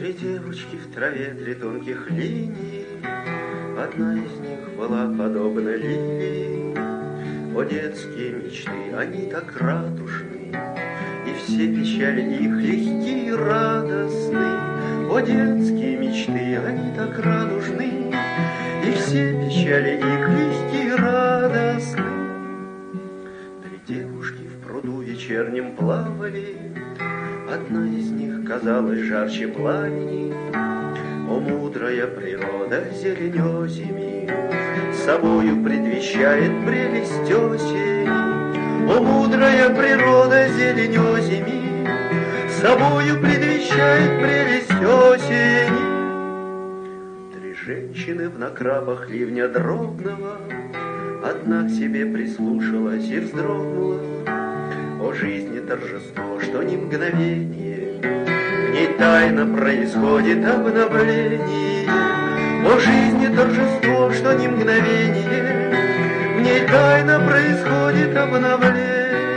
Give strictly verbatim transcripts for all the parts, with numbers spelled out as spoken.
Три девочки в траве, три тонких линии, одна из них была подобна лилии. О, детские мечты, они так радужны, и все печали их легкие и радостны. О, детские мечты, они так радужны, и все печали их легкие и радостны. Три девушки в пруду вечернем плавали, одна из них казалась жарче пламени. О, мудрая природа зеленёзими собою предвещает прелесть осени. О, мудрая природа зеленёзими собою предвещает прелесть осени. Три женщины в накрапах ливня дробного, одна к себе прислушалась и вздрогнула. О, жизни торжество, что ни мгновение в ней тайно происходит обновление. О, жизни торжество, что ни мгновение в ней тайно происходит обновление.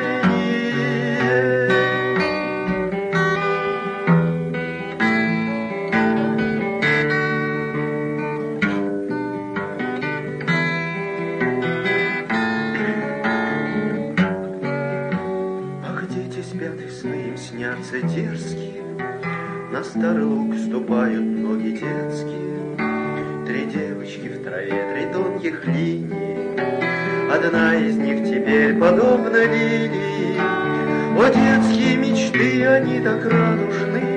Спят и сны им снятся дерзкие, на старый луг ступают ноги детские. Три девочки в траве, три тонких линии, одна из них теперь подобна лилии. О, детские мечты, они так радужны,